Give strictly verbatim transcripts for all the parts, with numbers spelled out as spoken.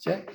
C'è?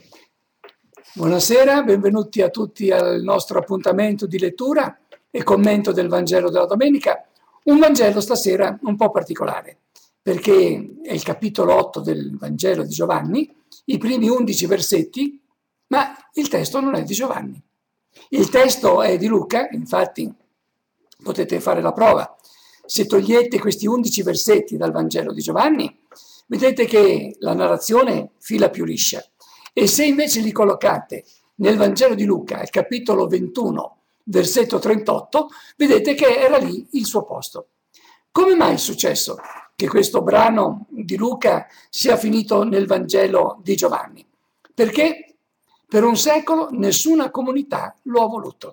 Buonasera, benvenuti a tutti al nostro appuntamento di lettura e commento del Vangelo della domenica. Un Vangelo stasera un po' particolare, perché è il capitolo otto del Vangelo di Giovanni, i primi undici versetti, ma il testo non è di Giovanni. Il testo è di Luca, infatti potete fare la prova. Se togliete questi undici versetti dal Vangelo di Giovanni, vedete che la narrazione fila più liscia. E se invece li collocate nel Vangelo di Luca, il capitolo ventuno, versetto trentotto, vedete che era lì il suo posto. Come mai è successo che questo brano di Luca sia finito nel Vangelo di Giovanni? Perché per un secolo nessuna comunità lo ha voluto.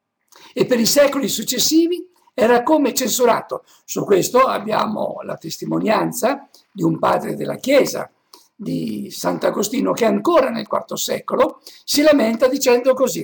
E per i secoli successivi era come censurato. Su questo abbiamo la testimonianza di un padre della Chiesa, di Sant'Agostino, che ancora nel quarto secolo si lamenta dicendo così: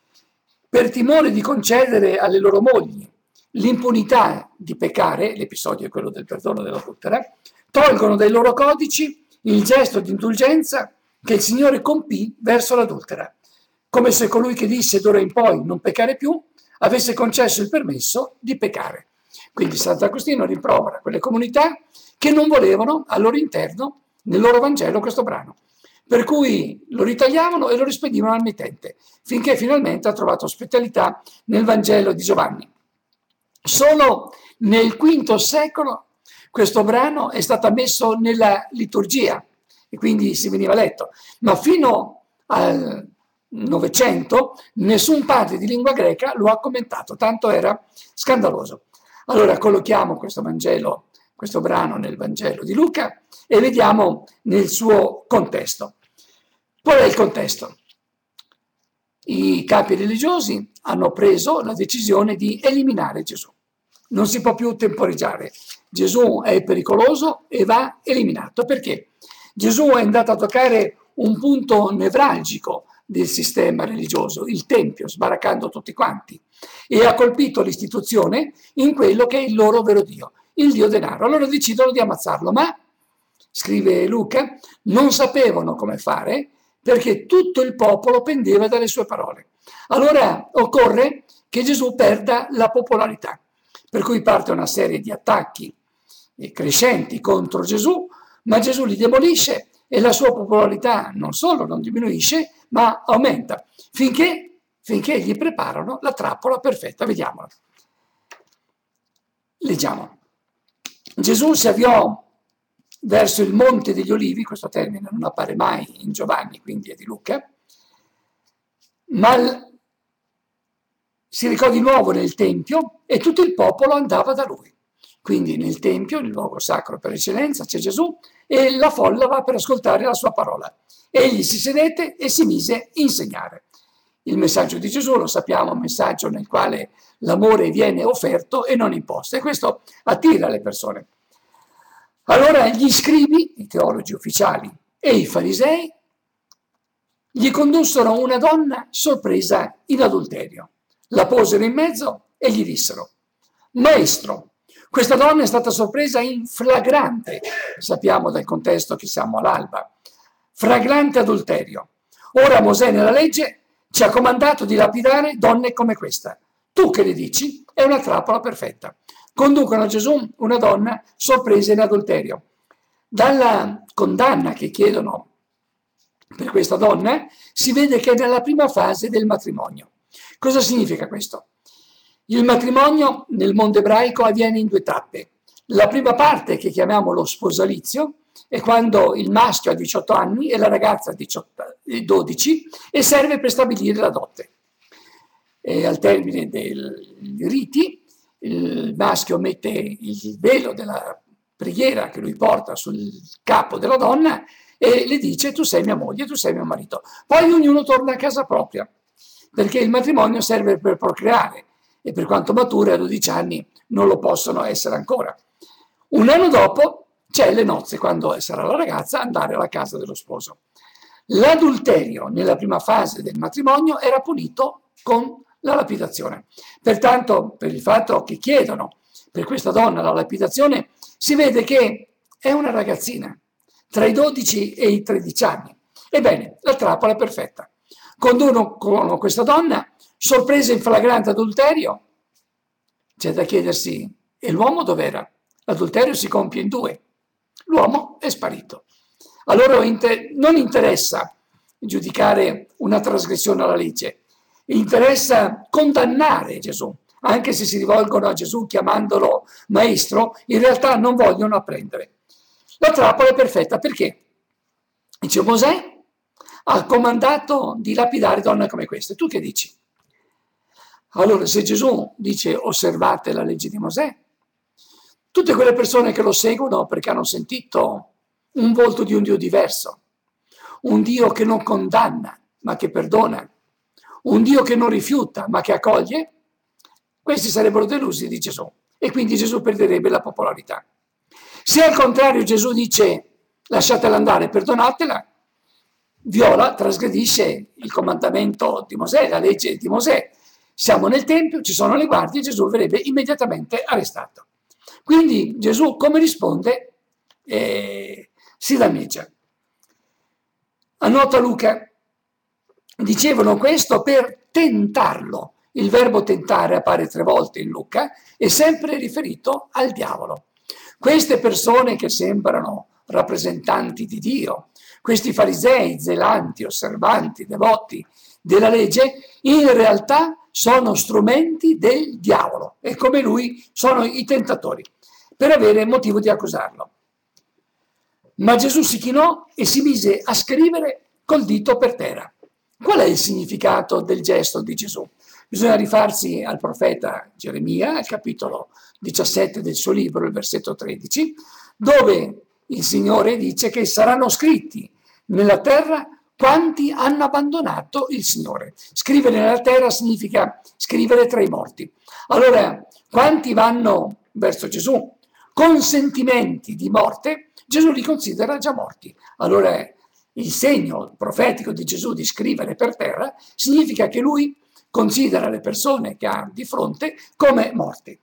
per timore di concedere alle loro mogli l'impunità di peccare, l'episodio è quello del perdono dell'adultera, tolgono dai loro codici il gesto di indulgenza che il Signore compì verso l'adultera, come se colui che disse d'ora in poi non peccare più avesse concesso il permesso di peccare. Quindi Sant'Agostino rimprovera quelle comunità che non volevano al loro interno, nel loro Vangelo, questo brano. Per cui lo ritagliavano e lo rispedivano al mittente, finché finalmente ha trovato ospitalità nel Vangelo di Giovanni. Solo nel quinto secolo questo brano è stato messo nella liturgia e quindi si veniva letto, ma fino al Novecento nessun padre di lingua greca lo ha commentato, tanto era scandaloso. Allora collochiamo questo Vangelo, questo brano nel Vangelo di Luca e vediamo nel suo contesto. Qual è il contesto? I capi religiosi hanno preso la decisione di eliminare Gesù. Non si può più temporeggiare. Gesù è pericoloso e va eliminato. Perché? Gesù è andato a toccare un punto nevralgico del sistema religioso, il Tempio, sbaraccando tutti quanti, e ha colpito l'istituzione in quello che è il loro vero Dio, il Dio denaro. Allora decidono di ammazzarlo, ma, scrive Luca, non sapevano come fare perché tutto il popolo pendeva dalle sue parole. Allora occorre che Gesù perda la popolarità, per cui parte una serie di attacchi crescenti contro Gesù, ma Gesù li demolisce e la sua popolarità non solo non diminuisce, ma aumenta, finché, finché gli preparano la trappola perfetta. Vediamola. Leggiamo. Gesù si avviò verso il Monte degli Olivi, questo termine non appare mai in Giovanni, quindi è di Luca, ma si recò di nuovo nel Tempio e tutto il popolo andava da lui. Quindi nel Tempio, il luogo sacro per eccellenza, c'è Gesù e la folla va per ascoltare la sua parola. Egli si sedette e si mise a insegnare. Il messaggio di Gesù, lo sappiamo, è un messaggio nel quale l'amore viene offerto e non imposto, e questo attira le persone. Allora gli scribi, i teologi ufficiali e i farisei gli condussero una donna sorpresa in adulterio. La posero in mezzo e gli dissero: Maestro, questa donna è stata sorpresa in flagrante, sappiamo dal contesto che siamo all'alba, flagrante adulterio. Ora Mosè nella legge ci ha comandato di lapidare donne come questa. Tu che ne dici? È una trappola perfetta. Conducono a Gesù una donna sorpresa in adulterio. Dalla condanna che chiedono per questa donna si vede che è nella prima fase del matrimonio. Cosa significa questo? Il matrimonio nel mondo ebraico avviene in due tappe. La prima parte, che chiamiamo lo sposalizio, è quando il maschio ha diciotto anni e la ragazza ha dodici e serve per stabilire la dote. E al termine dei riti, il maschio mette il velo della preghiera che lui porta sul capo della donna e le dice: tu sei mia moglie, tu sei mio marito. Poi ognuno torna a casa propria, perché il matrimonio serve per procreare e per quanto mature a dodici anni non lo possono essere ancora. Un anno dopo c'è le nozze, quando sarà la ragazza andare alla casa dello sposo. L'adulterio nella prima fase del matrimonio era punito con la lapidazione. Pertanto, per il fatto che chiedono per questa donna la lapidazione, si vede che è una ragazzina tra i dodici e i tredici anni. Ebbene, la trappola è perfetta. Conducono questa donna, sorpresa in flagrante adulterio. C'è da chiedersi, e l'uomo dov'era? L'adulterio si compie in due. L'uomo è sparito. A loro inter- non interessa giudicare una trasgressione alla legge, interessa condannare Gesù. Anche se si rivolgono a Gesù chiamandolo maestro, in realtà non vogliono apprendere. La trappola è perfetta perché? Dice Mosè ha comandato di lapidare donne come queste. Tu che dici? Allora, se Gesù dice osservate la legge di Mosè, tutte quelle persone che lo seguono perché hanno sentito un volto di un Dio diverso, un Dio che non condanna ma che perdona, un Dio che non rifiuta ma che accoglie, questi sarebbero delusi di Gesù e quindi Gesù perderebbe la popolarità. Se al contrario Gesù dice lasciatela andare, perdonatela, viola, trasgredisce il comandamento di Mosè, la legge di Mosè. Siamo nel Tempio, ci sono le guardie, Gesù verrebbe immediatamente arrestato. Quindi Gesù come risponde? Eh, si danneggia. Annota Luca, dicevano questo per tentarlo. Il verbo tentare appare tre volte in Luca, è sempre riferito al diavolo. Queste persone che sembrano rappresentanti di Dio, questi farisei, zelanti, osservanti, devoti della legge, in realtà sono strumenti del diavolo e come lui sono i tentatori, per avere motivo di accusarlo. Ma Gesù si chinò e si mise a scrivere col dito per terra. Qual è il significato del gesto di Gesù? Bisogna rifarsi al profeta Geremia, al capitolo diciassette del suo libro, il versetto tredici, dove il Signore dice che saranno scritti nella terra quanti hanno abbandonato il Signore. Scrivere nella terra significa scrivere tra i morti. Allora, quanti vanno verso Gesù con sentimenti di morte, Gesù li considera già morti. Allora, il segno profetico di Gesù di scrivere per terra significa che lui considera le persone che ha di fronte come morte.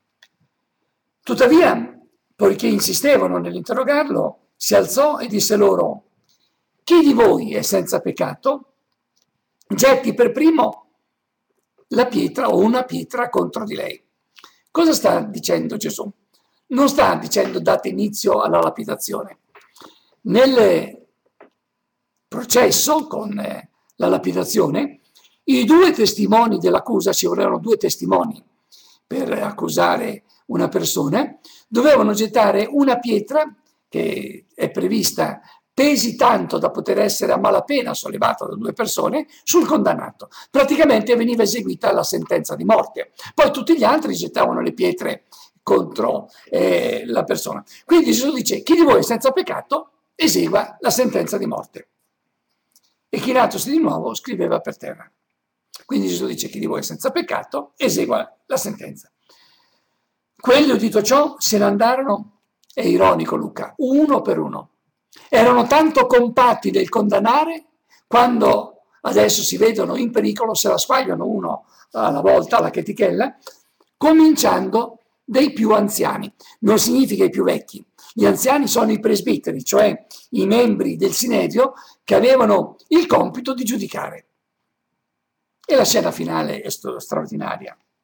Tuttavia, poiché insistevano nell'interrogarlo, si alzò e disse loro: chi di voi è senza peccato? Getti per primo la pietra o una pietra contro di lei. Cosa sta dicendo Gesù? Non sta dicendo date inizio alla lapidazione. Nel processo con la lapidazione, i due testimoni dell'accusa, ci volevano due testimoni per accusare una persona, dovevano gettare una pietra che è prevista pesi tanto da poter essere a malapena sollevata da due persone sul condannato. Praticamente veniva eseguita la sentenza di morte. Poi tutti gli altri gettavano le pietre contro eh, la persona. Quindi Gesù dice: chi di voi è senza peccato esegua la sentenza di morte. E chinatosi di nuovo scriveva per terra. Quindi Gesù dice: chi di voi è senza peccato esegua la sentenza. Quelli, udito ciò, se ne andarono, è ironico Luca, uno per uno. Erano tanto compatti nel condannare, quando adesso si vedono in pericolo, se la squagliano uno alla volta, alla chetichella, cominciando dai più anziani. Non significa i più vecchi. Gli anziani sono i presbiteri, cioè i membri del Sinedrio che avevano il compito di giudicare. E la scena finale è straordinaria.